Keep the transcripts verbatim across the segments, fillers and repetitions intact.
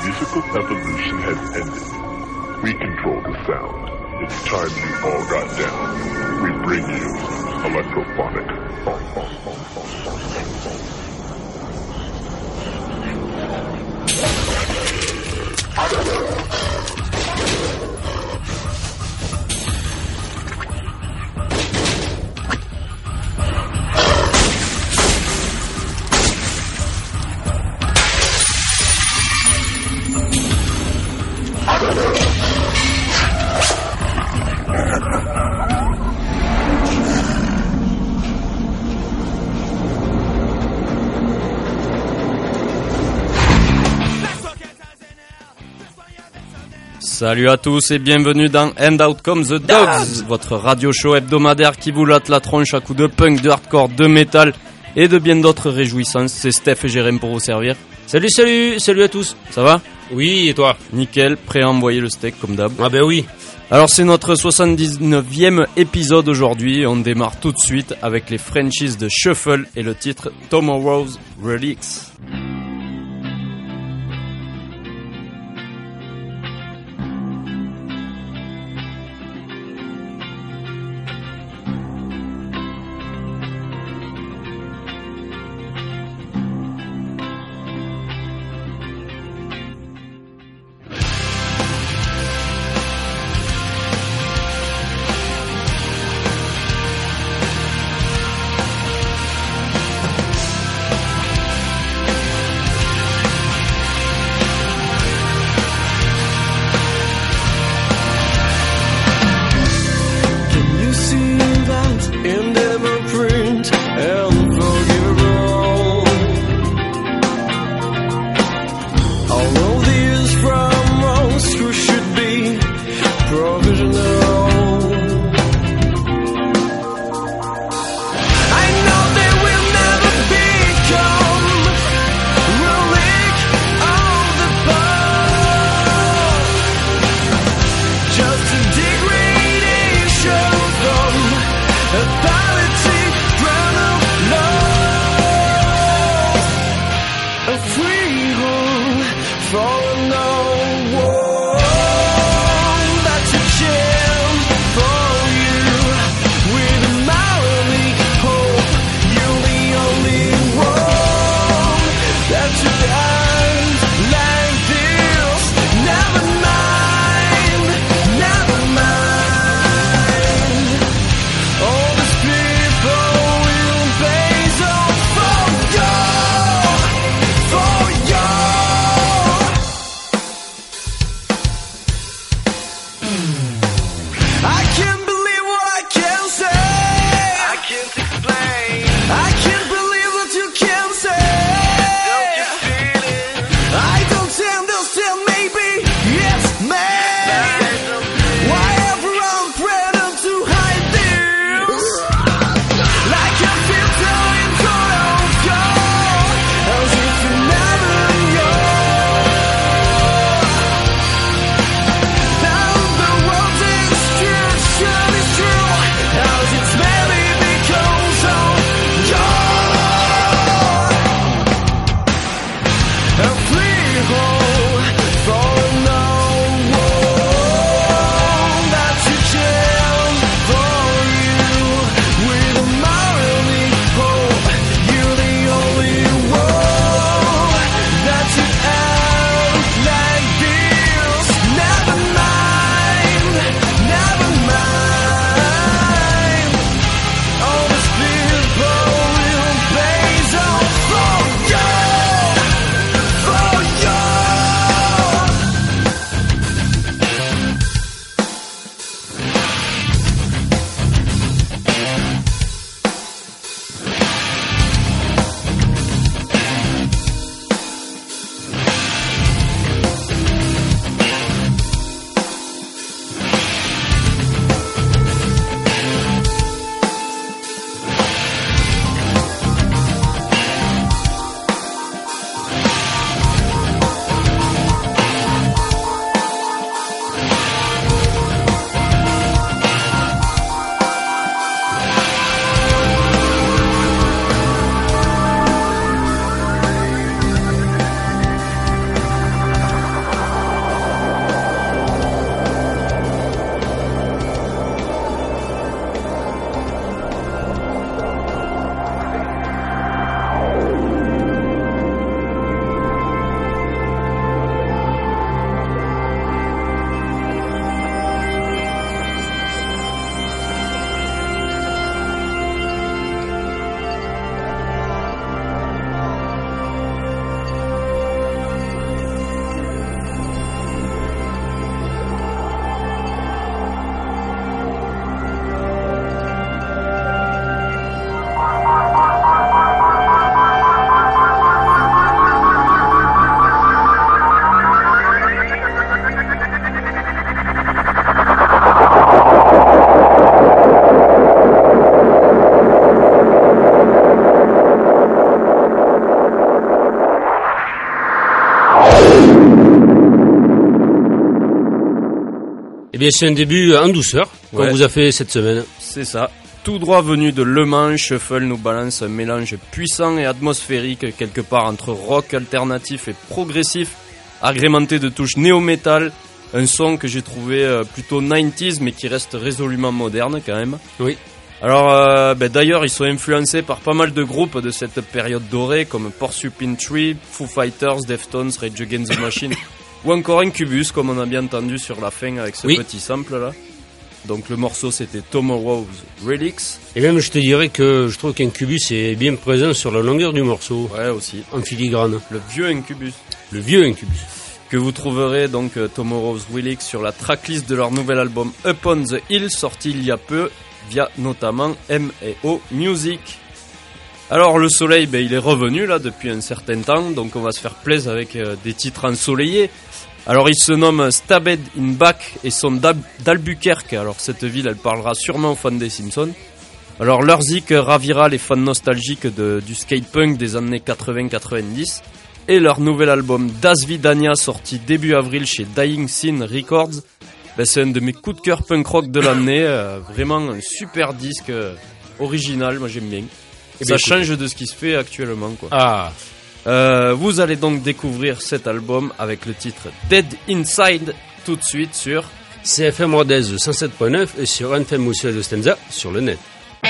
musical evolution has ended. We control the sound. It's time you all got down. We bring you electrophonic. Salut à tous et bienvenue dans And Out Come the Dogs, votre radio show hebdomadaire qui vous latte la tronche à coups de punk, de hardcore, de métal et de bien d'autres réjouissances. C'est Steph et Jérém pour vous servir. Salut, salut, salut à tous, ça va ? Oui, et toi ? Nickel, prêt à envoyer le steak comme d'hab. Ah ben oui. Alors c'est notre soixante-dix-neuvième épisode aujourd'hui, on démarre tout de suite avec les Frenchies de Shuffle et le titre Tomorrow's Relics. Eh bien, c'est un début en douceur qu'on Ouais. vous a fait cette semaine. C'est ça. Tout droit venu de Le Mans, Shuffle nous balance un mélange puissant et atmosphérique quelque part entre rock alternatif et progressif, agrémenté de touches néo-metal, un son que j'ai trouvé euh, plutôt quatre-vingt-dix mais qui reste résolument moderne quand même. Oui. Alors euh, ben, d'ailleurs ils sont influencés par pas mal de groupes de cette période dorée comme Porcupine Tree, Foo Fighters, Deftones, Rage Against the Machine ou encore Incubus comme on a bien entendu sur la fin avec ce Oui. petit sample là. Donc le morceau c'était Tomorrow's Relics. Et même, je te dirais que je trouve qu'Incubus est bien présent sur la longueur du morceau, Ouais aussi. en filigrane. Le vieux Incubus. Le vieux Incubus. Que vous trouverez donc euh, Tomorrow's Relics sur la tracklist de leur nouvel album Upon the Hill sorti il y a peu via notamment M et O Music. Alors le soleil ben, il est revenu là depuis un certain temps donc on va se faire plaisir avec euh, des titres ensoleillés. Alors il se nomme Stabbed in Back et sont d'Al- d'Albuquerque. Alors cette ville elle parlera sûrement aux fans des Simpsons. Alors leur zik ravira les fans nostalgiques de, du skatepunk des années quatre-vingts quatre-vingt-dix. Et leur nouvel album Das Vidania sorti début avril chez Dying Scene Records. Ben, c'est un de mes coups de cœur punk rock de l'année. euh, vraiment un super disque euh, original, moi j'aime bien. Eh Ça bien, change de ce qui se fait actuellement quoi. Ah, Euh, vous allez donc découvrir cet album avec le titre Dead Inside tout de suite sur C F M Rodez cent sept point neuf et sur N F M Monsieur de Stenza sur le net.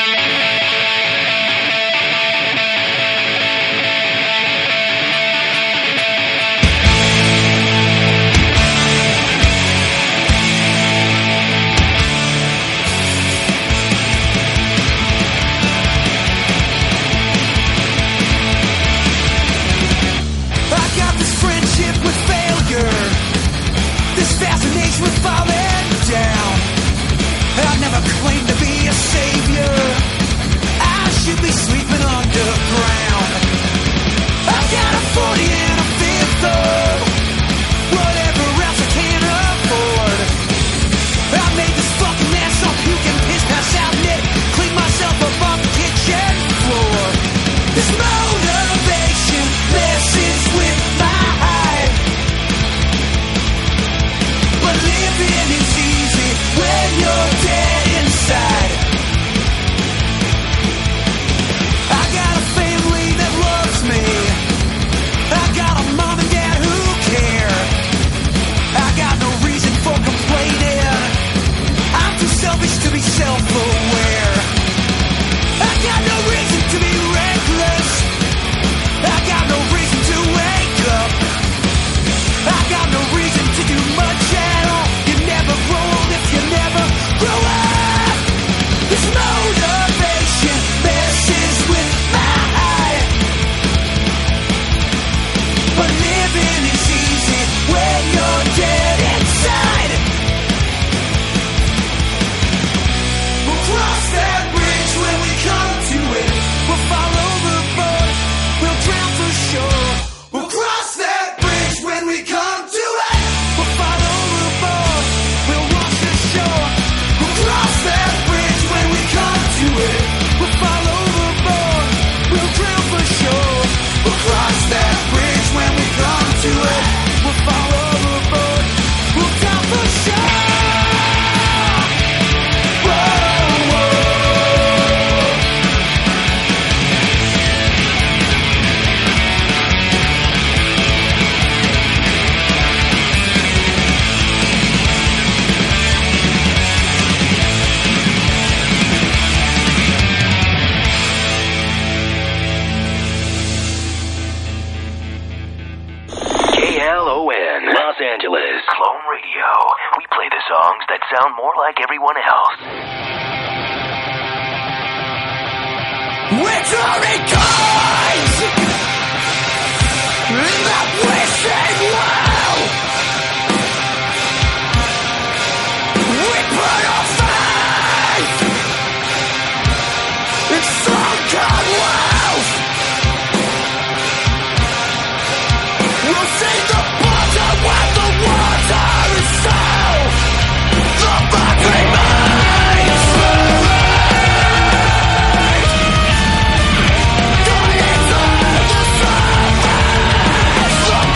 I got this friendship with failure, this fascination with falling down. I never claimed to be a savior, I should be sleeping underground. I got a forty and a fifth of whatever else I can't afford. I made this fucking mess so you can piss pass out in it, clean myself up off the kitchen floor. This motivation messes with my hype, but living is easy when you're dead inside. I got a family that loves me, I got a mom and dad who care. I got no reason for complaining, I'm too selfish to be self-aware. I got no reason to be reckless, I got no reason to wake up, I got no reason to do much at all. You never grow old if you never grow up. This motivation messes with my eye, but living is easy when you're dead inside. We'll cross that bridge when we come to it, we'll fall overboard, we'll drown for sure. We'll cross that bridge when we come to it, we'll fall overboard, we'll wash ashore. We'll cross that bridge when we come to it, we'll fall overboard, we'll drown for sure. We'll cross that bridge when we come to it, we'll fall overboard, we'll drown for sure. Whoa, whoa. K L O N, Los Angeles. Clone Radio. We play the songs that sound more like everyone else. Winter comes in that wishing well. We put our faith in sunken wells. We'll see the bottom when the water is sound. The back remains buried. The inside, the surface.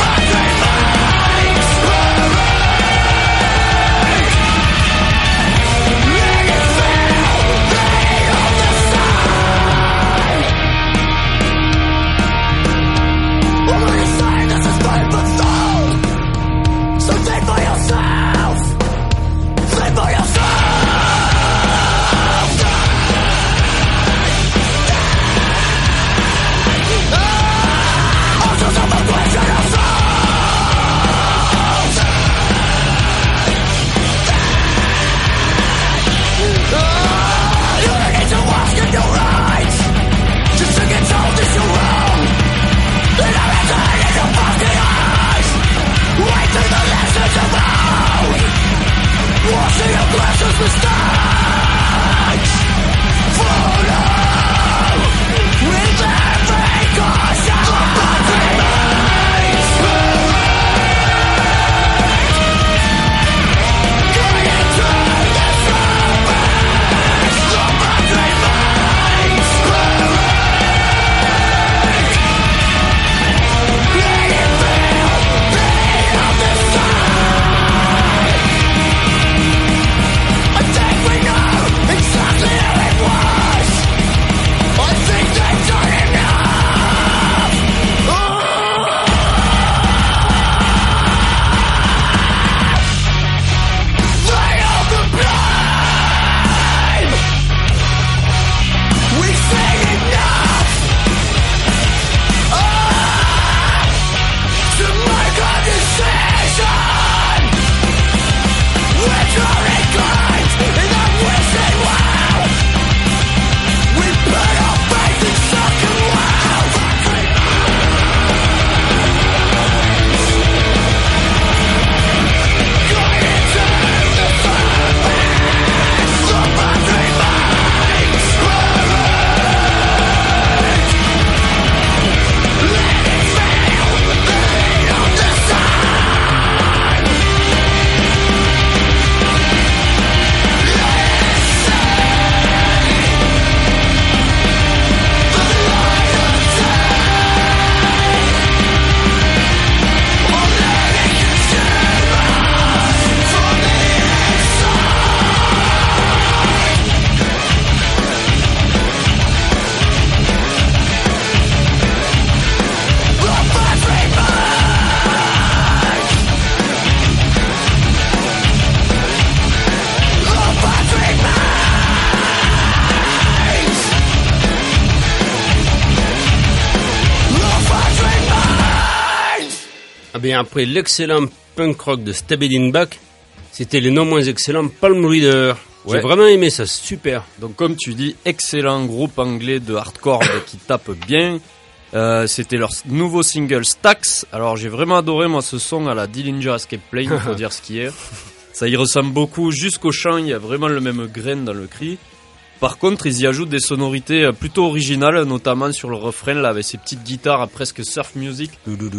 Ah bien, après l'excellent punk rock de Stabbed in Back, c'était les non moins excellents Palm Reader. J'ai Ouais. vraiment aimé ça, c'est super. Donc comme tu dis, excellent groupe anglais de hardcore qui tape bien. Euh, c'était leur nouveau single Stax. Alors j'ai vraiment adoré moi ce son à la Dillinger Escape Plane, faut dire ce qui est. Ça y ressemble beaucoup jusqu'au chant, il y a vraiment le même grain dans le cri. Par contre, ils y ajoutent des sonorités plutôt originales, notamment sur le refrain là avec ces petites guitares presque surf music.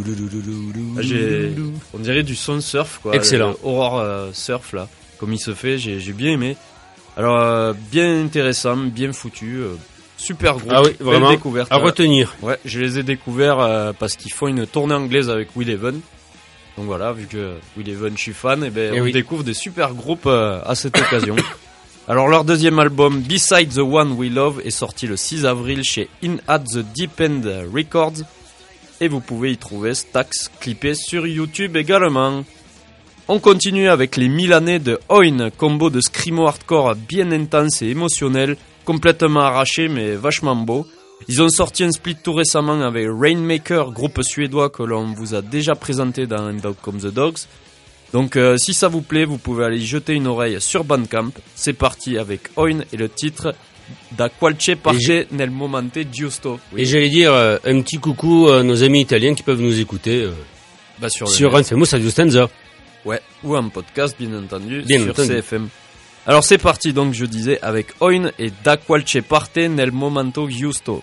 Ah, j'ai, on dirait du son surf quoi. Excellent. Le horror euh, surf là, comme il se fait, j'ai, j'ai bien aimé. Alors euh, bien intéressant, bien foutu, euh, super groupe, Ah oui, belle vraiment, découverte. à retenir. Ouais, je les ai découverts euh, parce qu'ils font une tournée anglaise avec Will Even. Donc voilà, vu que Will Even, je suis fan, et ben Eh on oui. découvre des super groupes euh, à cette occasion. Alors leur deuxième album, Beside the One We Love, est sorti le six avril chez In at the Deep End Records. Et vous pouvez y trouver Stax clippé sur YouTube également. On continue avec les mille années de Oin, combo de screamo hardcore bien intense et émotionnel, complètement arraché mais vachement beau. Ils ont sorti un split tout récemment avec Rainmaker, groupe suédois que l'on vous a déjà présenté dans And Out Come the Dogs. Donc euh, si ça vous plaît, vous pouvez aller y jeter une oreille sur Bandcamp. C'est parti avec Oin et le titre Da qualche parte nel momento giusto. Oui. Et j'allais dire euh, un petit coucou à nos amis italiens qui peuvent nous écouter euh, Bah, sur le sur net. Infamous Radio Stanza. Ouais, ou un podcast bien entendu Bien sur entendu. C F M. Alors c'est parti donc je disais avec Oin et Da qualche parte nel momento giusto.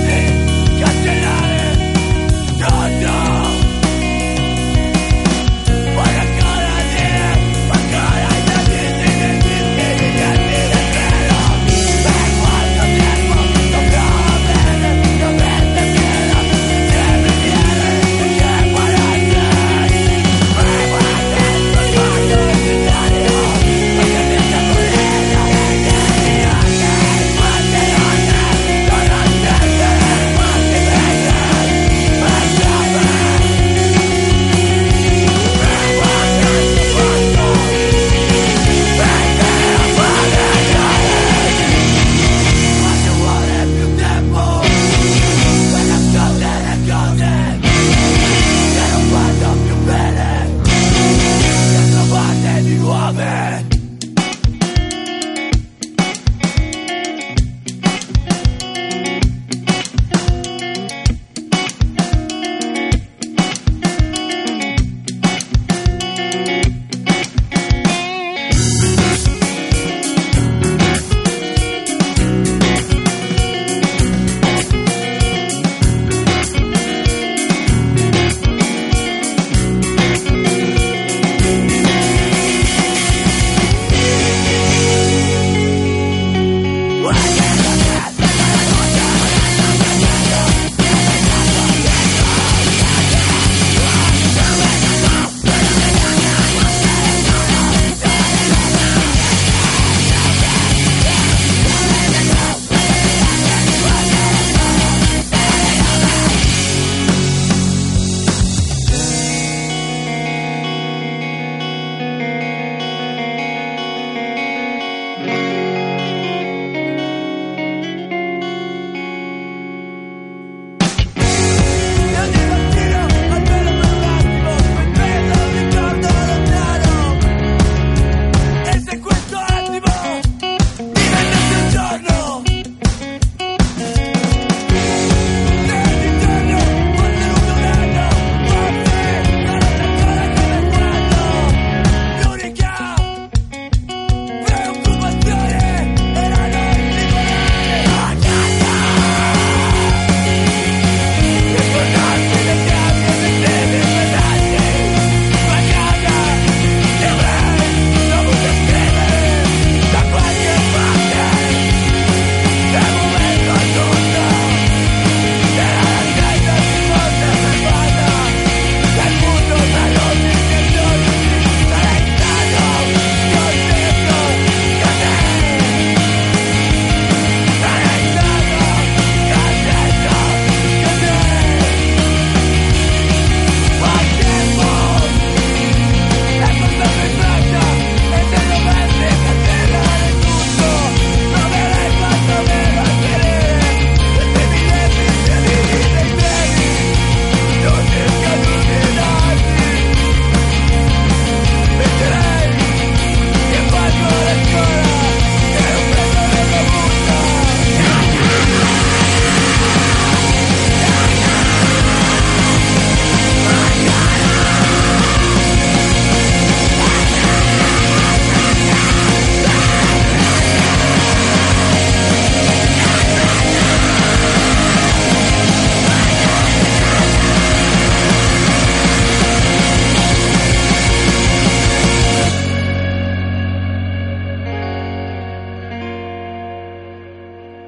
Castellane, no, no.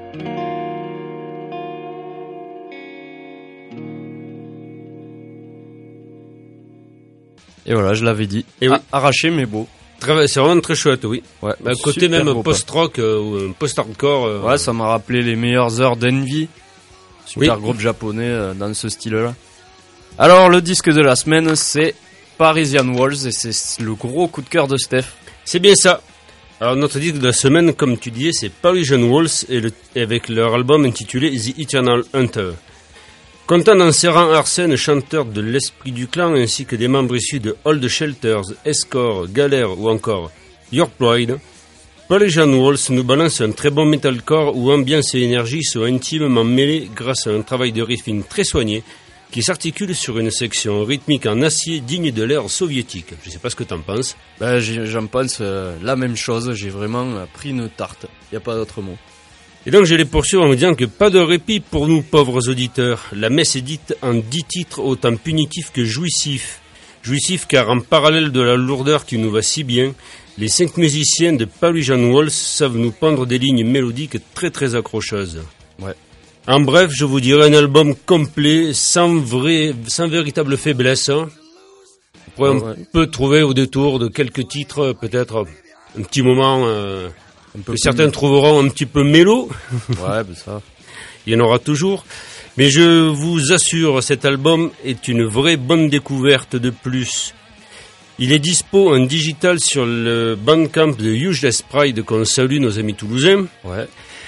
Et voilà, je l'avais dit. Et oui. Ah, arraché mais beau. Très- C'est vraiment très chouette, oui. Ouais. Bah, côté Super même groupe. post-rock euh, ou euh, post-hardcore. euh, Ouais, ça m'a rappelé les meilleures heures d'Envy. Super Oui. groupe japonais euh, dans ce style-là. Alors, le disque de la semaine, c'est Parisian Walls et c'est le gros coup de cœur de Steph. C'est bien ça. Alors notre disque de la semaine, comme tu disais, c'est Parisian Walls et, le, et avec leur album intitulé The Eternal Hunter. Comptant dans ses rangs Arsène, chanteur de l'Esprit du Clan, ainsi que des membres issus de Old Shelters, Escort, Galère ou encore Your Pride, Parisian Walls nous balance un très bon metalcore où ambiance et énergie sont intimement mêlées grâce à un travail de riffing très soigné qui s'articule sur une section rythmique en acier digne de l'ère soviétique. Je sais pas ce que t'en penses. Ben, j'ai- j'en pense euh, la même chose. J'ai vraiment euh, pris une tarte. Y a pas d'autre mot. Et donc je les poursuis en me disant que pas de répit pour nous pauvres auditeurs. La messe est dite en dix titres autant punitifs que jouissifs. Jouissifs car en parallèle de la lourdeur qui nous va si bien, les cinq musiciens de Parisian Walls savent nous pondre des lignes mélodiques très très accrocheuses. Ouais. En bref, je vous dirais un album complet, sans vrai, sans véritable faiblesse. On pourrait Ouais, ouais. un peu trouver au détour de quelques titres, peut-être un petit moment euh, Un peu que plus- certains trouveront un petit peu mélo. Ouais, ben ça. Il y en aura toujours. Mais je vous assure, cet album est une vraie bonne découverte de plus. Il est dispo en digital sur le Bandcamp de Useless Pride qu'on salue nos amis toulousains. Ouais.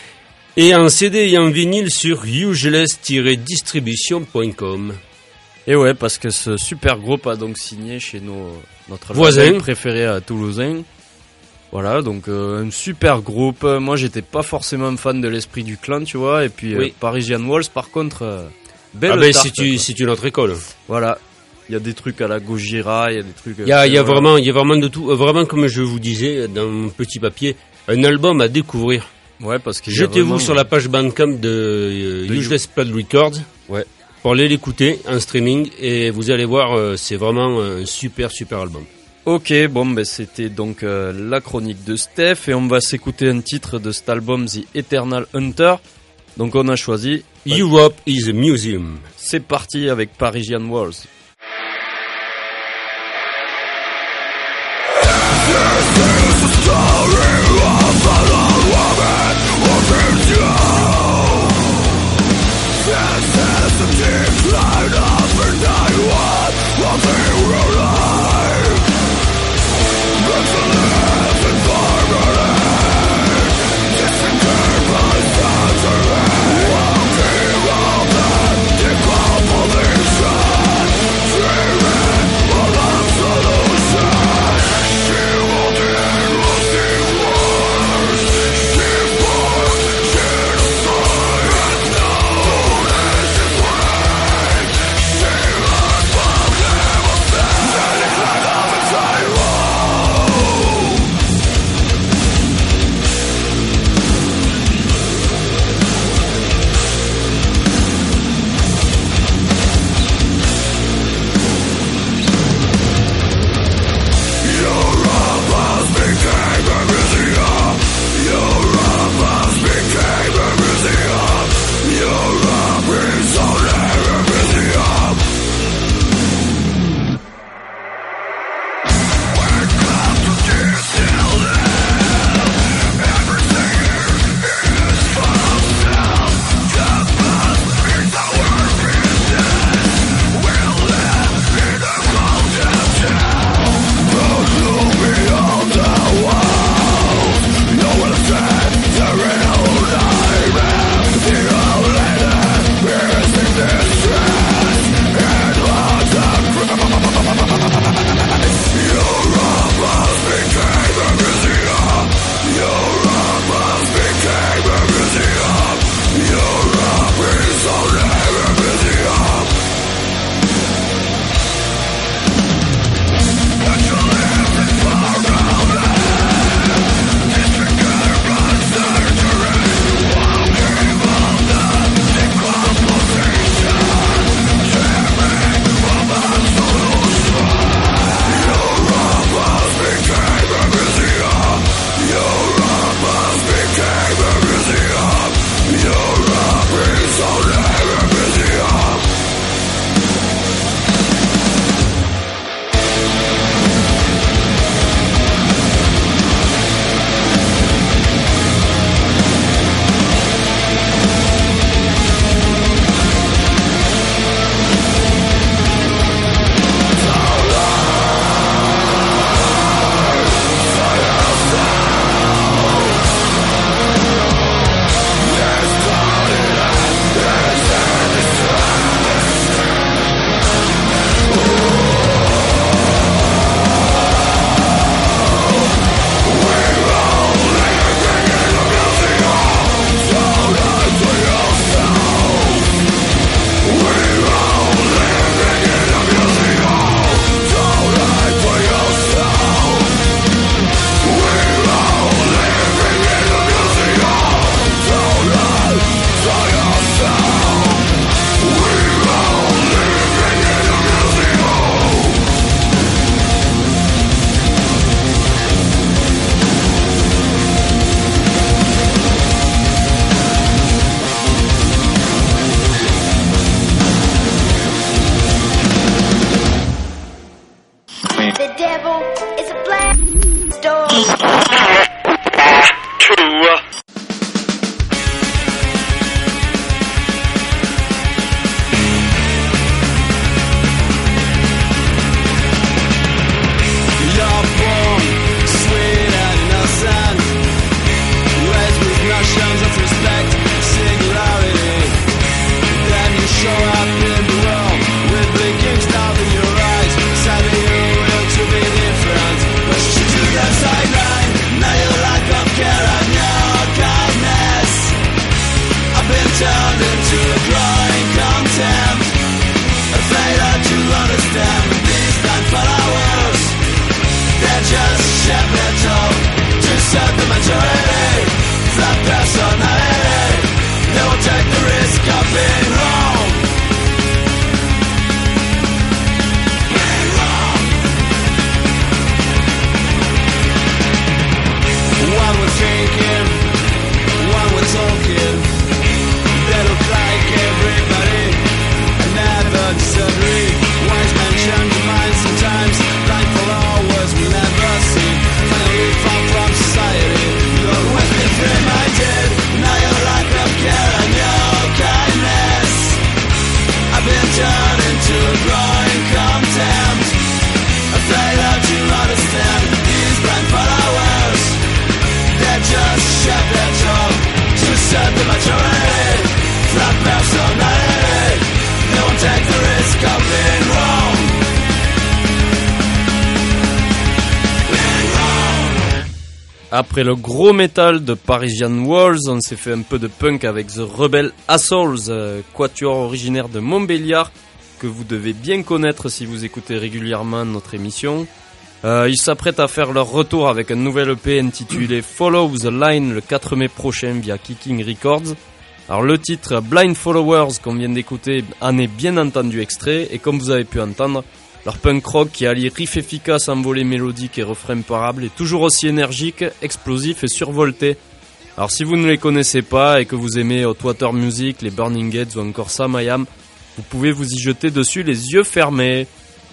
Et en C D et en vinyle sur useless tiret distribution point com. Et ouais, parce que ce super groupe a donc signé chez nos, notre Voisin. label préféré à Toulousain. Voilà, donc euh, un super groupe. Moi, j'étais pas forcément fan de l'Esprit du Clan, tu vois. Et puis Oui. euh, Parisian Walls, par contre, euh, belle Ah ben tarte, c'est une, quoi. c'est une autre école. Voilà, il y a des trucs à la Gojira, il y a des trucs. Il y a, il y a voilà. vraiment, il y a vraiment de tout. Euh, Vraiment comme je vous disais dans mon petit papier, un album à découvrir. Ouais, parce qu'il y a Jetez-vous vraiment- sur la page Bandcamp de, euh, De Useless Pride Records. Ouais. Pour aller l'écouter en streaming et vous allez voir, euh, c'est vraiment un super super album. Ok, bon, ben c'était donc euh, la chronique de Steph et on va s'écouter un titre de cet album, The Eternal Hunter. Donc on a choisi. Europe is a museum. C'est parti avec Parisian Walls. Decomposition. voir. Après le gros métal de Parisian Walls, on s'est fait un peu de punk avec The Rebel Assholes, euh, quatuor originaire de Montbéliard, que vous devez bien connaître si vous écoutez régulièrement notre émission. Euh, ils s'apprêtent à faire leur retour avec un nouvel E P intitulé Follow the Line le quatre mai prochain via Kicking Records. Alors le titre Blind Followers qu'on vient d'écouter en est bien entendu extrait, et comme vous avez pu entendre, leur punk rock qui allie riff efficace, envolée mélodique et refrain imparable est toujours aussi énergique, explosif et survolté. Alors si vous ne les connaissez pas et que vous aimez Hot Water Music, les Burning Heads ou encore Sam I Am, vous pouvez vous y jeter dessus les yeux fermés.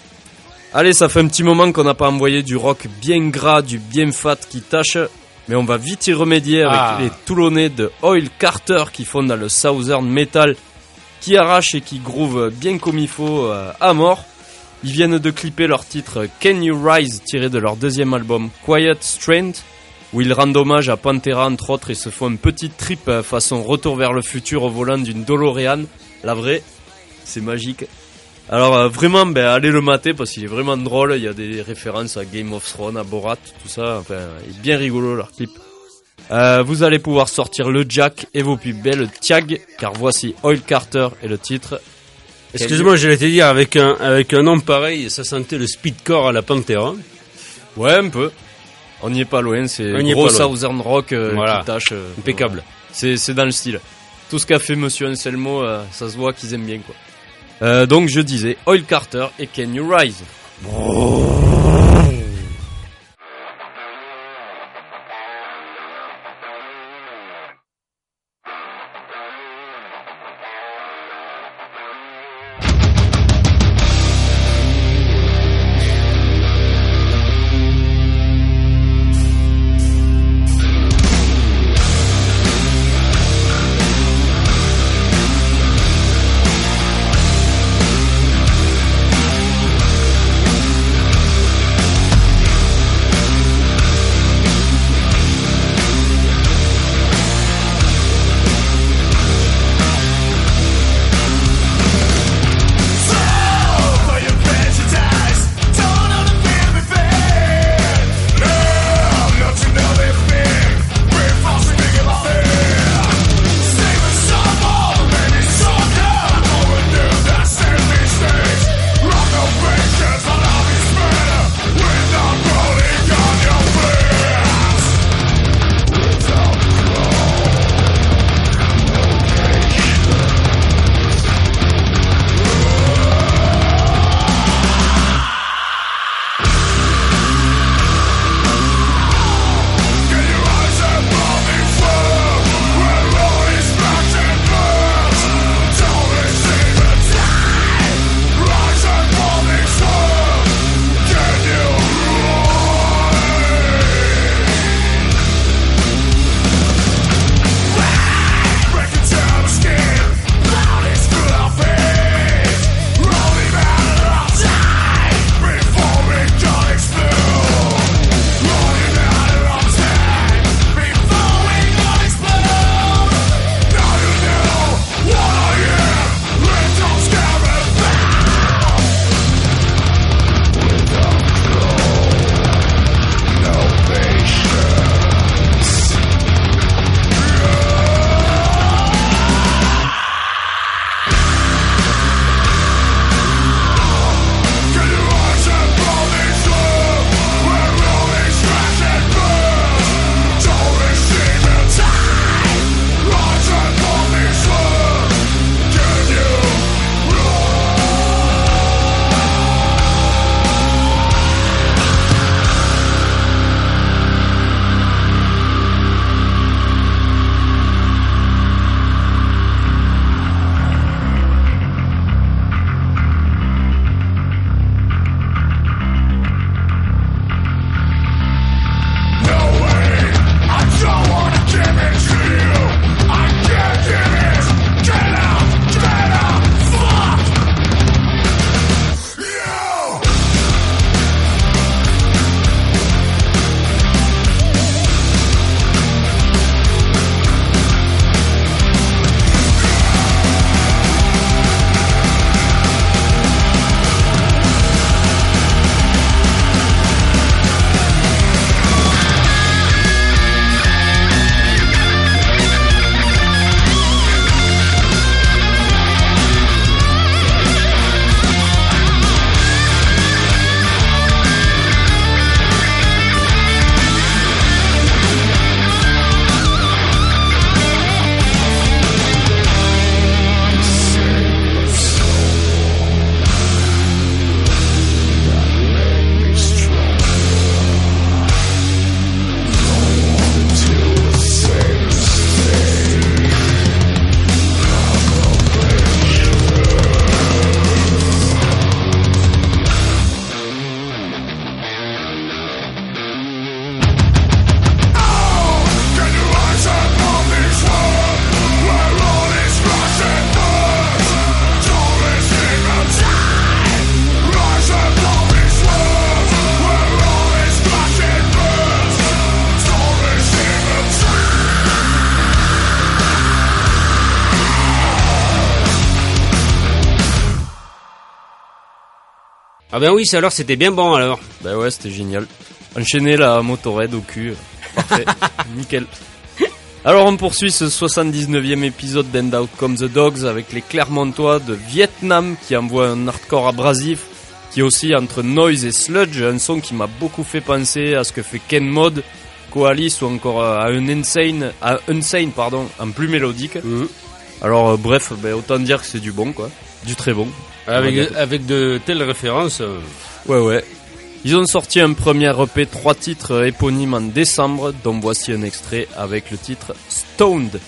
Allez, ça fait un petit moment qu'on n'a pas envoyé du rock bien gras, du bien fat qui tâche, mais on va vite y remédier avec ah. les Toulonnais de Oil Carter qui font dans le Southern Metal, qui arrache et qui groove bien comme il faut euh, à mort. Ils viennent de clipper leur titre Can You Rise, tiré de leur deuxième album Quiet Strength, où ils rendent hommage à Pantera entre autres et se font une petite trip façon retour vers le futur au volant d'une DeLorean. La vraie, c'est magique. Alors euh, vraiment, ben, allez le mater parce qu'il est vraiment drôle, il y a des références à Game of Thrones, à Borat, tout ça, enfin, il est bien rigolo leur clip. Euh, vous allez pouvoir sortir le jack et vos plus belles tiag, car voici Oil Carter et le titre... Excuse-moi, j'allais te dire, avec un, avec un nom pareil, ça sentait le speedcore à la Pantera. Ouais, un peu. On n'y est pas loin, c'est gros Southern Rock euh, voilà. qui tâche. Euh, Impeccable. Voilà. C'est, c'est dans le style. Tout ce qu'a fait Monsieur Anselmo, euh, ça se voit qu'ils aiment bien, quoi. Euh, donc je disais, Oil Carter et Can You Rise. We'll Ah ben oui, ça alors c'était bien bon alors. Bah ouais, c'était génial. Enchaîner la Motorhead au cul. Parfait. Nickel. Alors on poursuit ce soixante-dix-neuvième épisode d'End Out Come the Dogs avec les Clermontois de Vietnam qui envoient un hardcore abrasif qui est aussi entre noise et sludge, un son qui m'a beaucoup fait penser à ce que fait Ken Mod, Coalice ou encore à un Insane, à Insane pardon, en plus mélodique. Mmh. Alors euh, bref, bah, autant dire que c'est du bon quoi, du très bon. Avec, avec de telles références. Euh... Ouais ouais. Ils ont sorti un premier E P trois titres éponymes en décembre, dont voici un extrait avec le titre Stoned.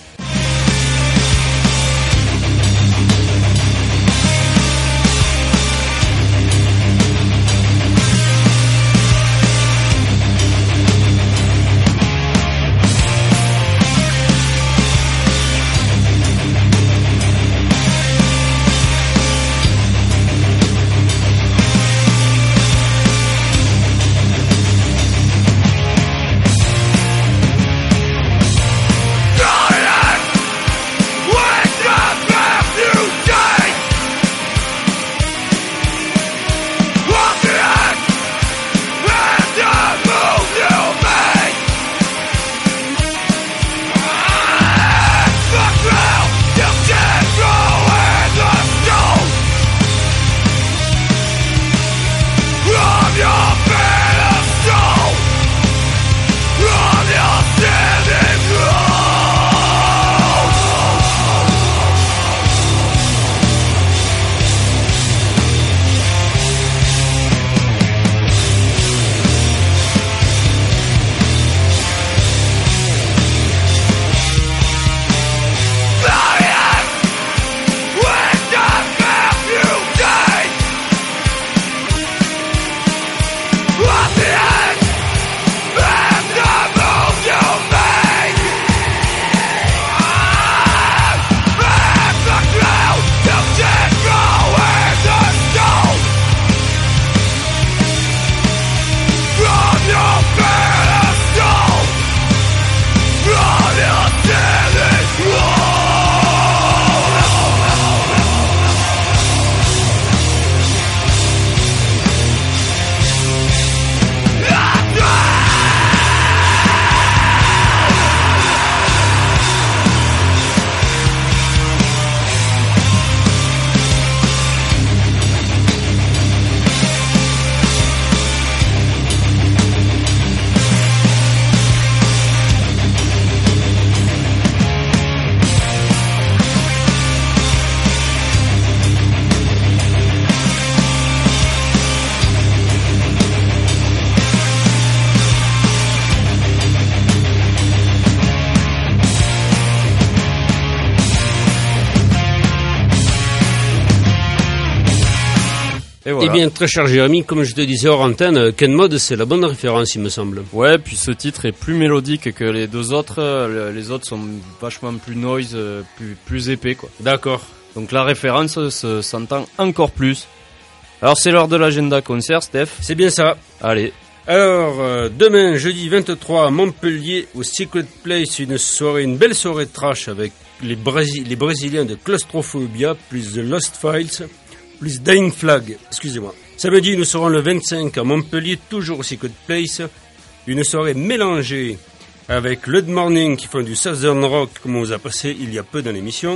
Et voilà. Eh bien, très cher Jérémy, comme je te disais hors antenne, Ken Mod, c'est la bonne référence, il me semble. Ouais, puis ce titre est plus mélodique que les deux autres. Les autres sont vachement plus noise, plus, plus épais, quoi. D'accord. Donc la référence se, s'entend encore plus. Alors, c'est l'heure de l'agenda concert, Steph. C'est bien ça. Allez. Alors, euh, demain, jeudi vingt-trois, à Montpellier, au Secret Place, une soirée, une belle soirée de trash avec les, Brasi- les Brésiliens de Claustrophobia, plus The Lost Files, plus Dying Flag, excusez-moi. Samedi, nous serons le vingt-cinq à Montpellier, toujours au Secret Place, une soirée mélangée avec Blood Morning qui font du Southern Rock, comme on vous a passé il y a peu dans l'émission,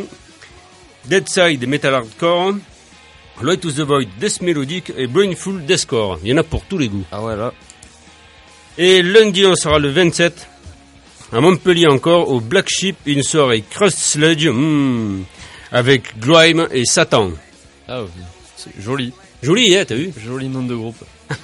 Deadside Metal Hardcore, Light to the Void Death Melodic et Brainful Deathcore. Il y en a pour tous les goûts. Ah ouais, là. Et lundi, on sera le vingt-sept à Montpellier encore, au Black Sheep, une soirée Crust Sludge, hmm, avec Grime et Satan. Ah oui, c'est joli. Joli, hein, t'as vu? Joli nom de groupe.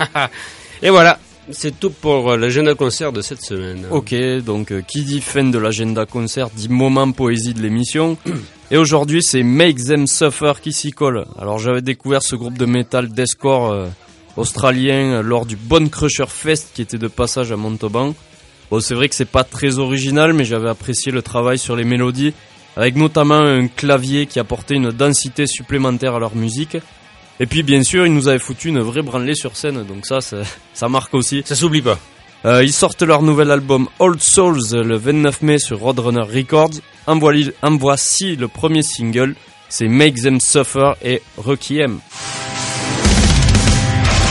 Et voilà, c'est tout pour l'agenda concert de cette semaine. Ok, donc euh, qui dit fin de l'agenda concert dit moment poésie de l'émission. Et aujourd'hui, c'est Make Them Suffer qui s'y colle. Alors j'avais découvert ce groupe de metal deathcore euh, australien euh, lors du Bone Crusher Fest qui était de passage à Montauban. Bon, c'est vrai que c'est pas très original, mais j'avais apprécié le travail sur les mélodies, avec notamment un clavier qui apportait une densité supplémentaire à leur musique. Et puis bien sûr, ils nous avaient foutu une vraie branlée sur scène, donc ça, ça, ça marque aussi. Ça s'oublie pas. Euh, ils sortent leur nouvel album Old Souls le vingt-neuf mai sur Roadrunner Records. En voici, en voici le premier single, c'est Make Them Suffer et Requiem.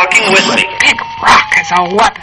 fucking with me. Pick rock as a weapon.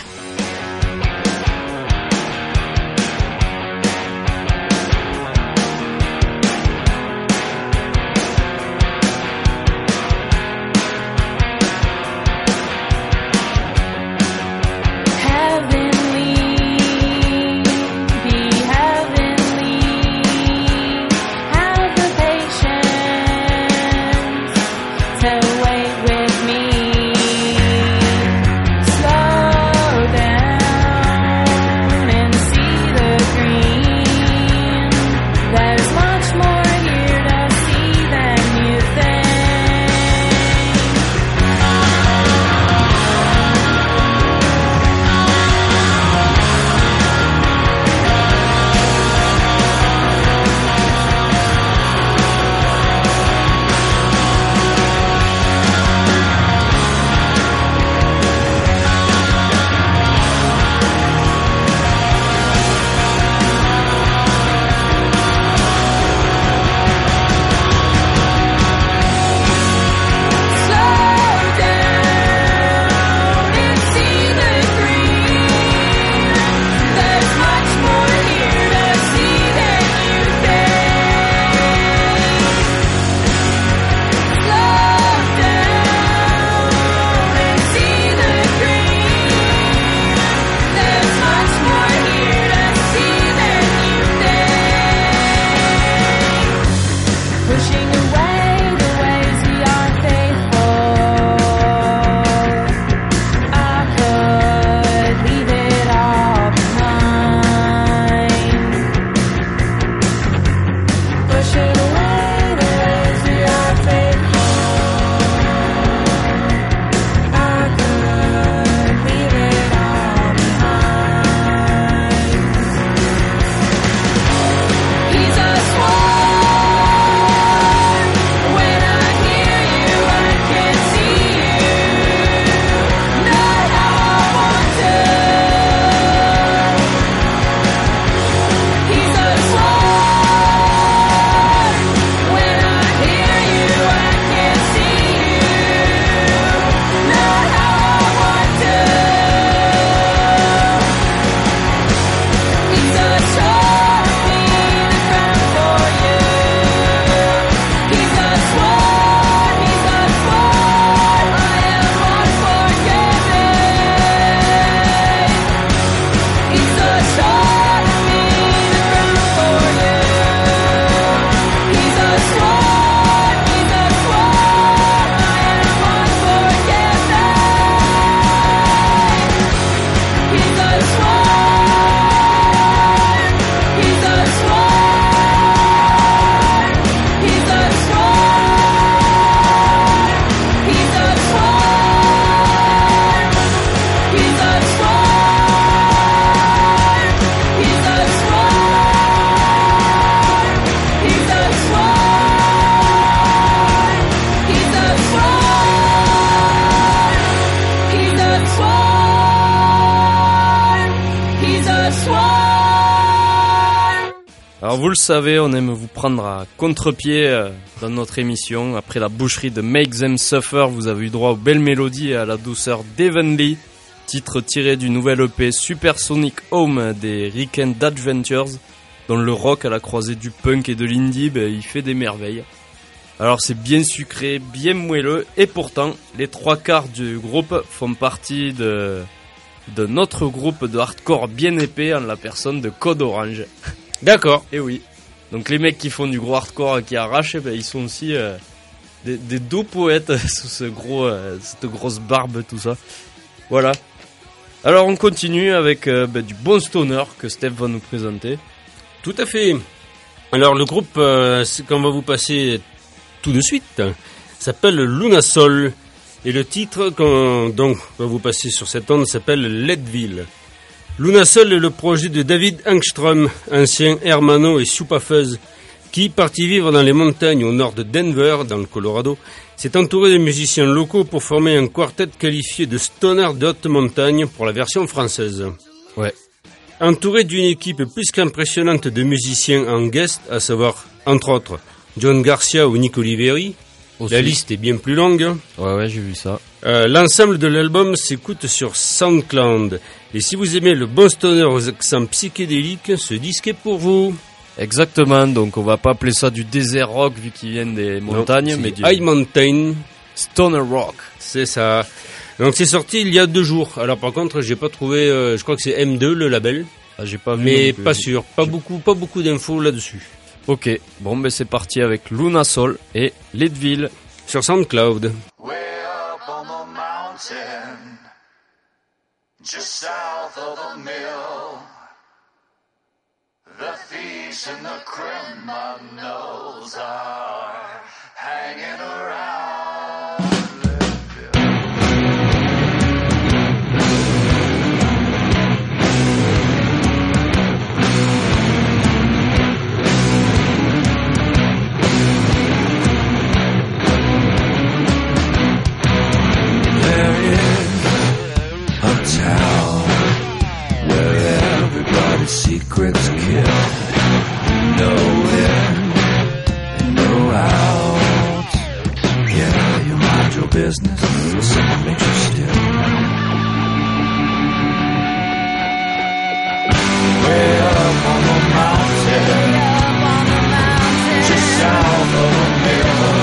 Alors vous le savez, on aime vous prendre à contre-pied euh, dans notre émission. Après la boucherie de Make Them Suffer, vous avez eu droit aux belles mélodies et à la douceur d'Evenly, titre tiré du nouvel E P Supersonic Home des Weekend Adventures, dont le rock à la croisée du punk et de l'indie, ben, il fait des merveilles. Alors c'est bien sucré, bien moelleux, et pourtant les trois quarts du groupe font partie de, de notre groupe de hardcore bien épais en la personne de Code Orange. D'accord. Et oui. Donc les mecs qui font du gros hardcore qui arrachent, ben, ils sont aussi euh, des, des doux poètes sous ce gros, euh, cette grosse barbe, tout ça. Voilà. Alors on continue avec euh, ben, du bon stoner que Steph va nous présenter. Tout à fait. Alors le groupe euh, qu'on va vous passer tout de suite s'appelle Lunasol et le titre qu'on donc va vous passer sur cette onde s'appelle Leadville. Lunasol est le projet de David Engström, ancien Hermano et Soupafuzz, qui, parti vivre dans les montagnes au nord de Denver, dans le Colorado, s'est entouré de musiciens locaux pour former un quartet qualifié de stoner de haute montagne pour la version française. Ouais. Entouré d'une équipe plus qu'impressionnante de musiciens en guest, à savoir, entre autres, John Garcia ou Nick Oliveri, Aussi. La liste est bien plus longue. Ouais, ouais, j'ai vu ça. Euh, l'ensemble de l'album s'écoute sur SoundCloud. Et si vous aimez le bon stoner aux accents psychédéliques, ce disque est pour vous. Exactement, donc on va pas appeler ça du désert rock vu qu'ils viennent des montagnes, Non, mais c'est du High Mountain, stoner rock. c'est ça. Donc c'est sorti il y a deux jours. Alors par contre, j'ai pas trouvé, euh, je crois que c'est M deux le label, Ah, j'ai pas vu. mais non plus. pas sûr, pas beaucoup, pas beaucoup d'infos là-dessus. Ok, bon ben c'est parti avec Luna Soul et Leadville. Sur SoundCloud. Way up on the mountain, just south of the mill, the thieves and the criminals are hanging around. There is a town where everybody's secrets killed. No in and no out. Yeah, you mind your business, someone makes you still. Way up on the mountain, just south of the mill,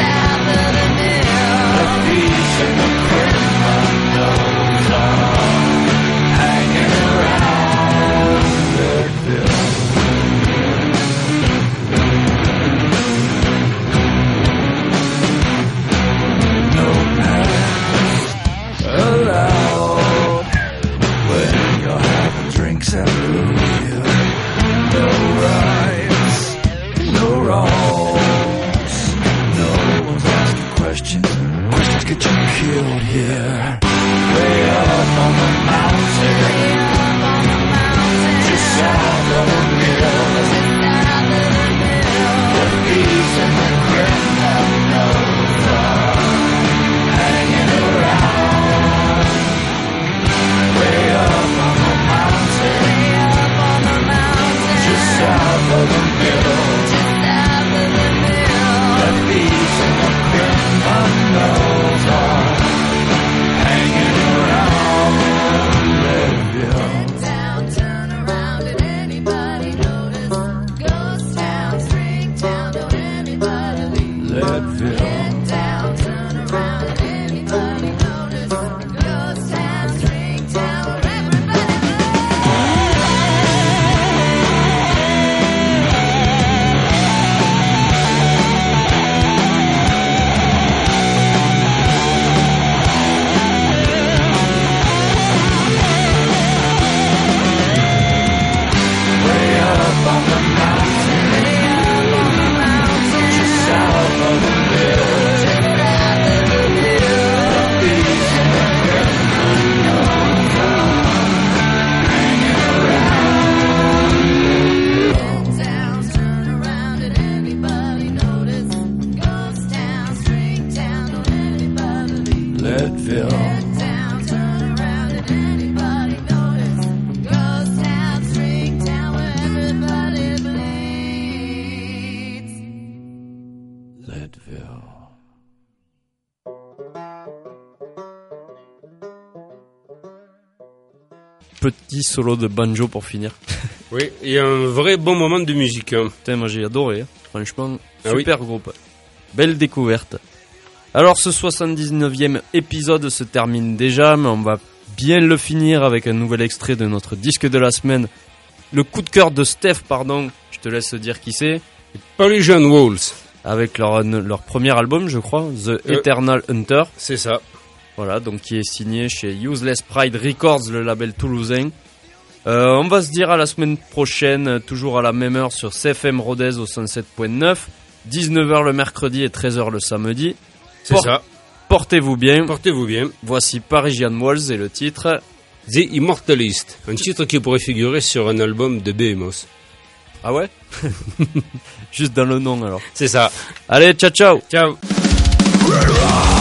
the thieves and the criminals are hanging around Leadville. No past allowed when you're having drinks at the wheel. No rights, no wrongs. No one's asking questions. Questions get you killed here. Way up on the mountain, just south of the mill. The thieves and the criminals are hanging around. Way up on the mountain, just south of the mill. The thieves and the criminals are hanging around Leadville. Town, turn around, did anybody notice? Ghost town, street town, don't anybody leave? Leadville. Town, turn around, did anybody notice? Ghost town, street town, everybody Way up on the mountain, just south of the mill. The thieves and the criminals are hanging around. town, turn around, did anybody notice? Ghost town, street town, don't anybody leave? Leadville. Town, turn around, did anybody notice? Ghost town, street town, where everybody bleeds. Leadville. Petit solo de banjo pour finir. Oui, il y a un vrai bon moment de musique. Hein. Putain, moi j'ai adoré, hein. Franchement, Ah super groupe. Belle découverte. Alors ce soixante-dix-neuvième épisode se termine déjà, mais on va bien le finir avec un nouvel extrait de notre disque de la semaine. Le coup de cœur de Steph, pardon, je te laisse dire qui c'est, Polygon Walls, avec leur, leur premier album, je crois, The Euh. Eternal Hunter. c'est ça. Voilà, donc qui est signé chez Useless Pride Records, le label toulousain. Euh, on va se dire à la semaine prochaine, toujours à la même heure sur C F M Rodez au cent sept point neuf, dix-neuf heures le mercredi et treize heures le samedi. C'est Por- ça. Portez-vous bien. Portez-vous bien. Voici Parisian Walls et le titre. The Immortalist, un titre qui pourrait figurer sur un album de Behemoth. Ah ouais? Juste dans le nom alors. C'est ça. Allez, ciao ciao. Ciao. We're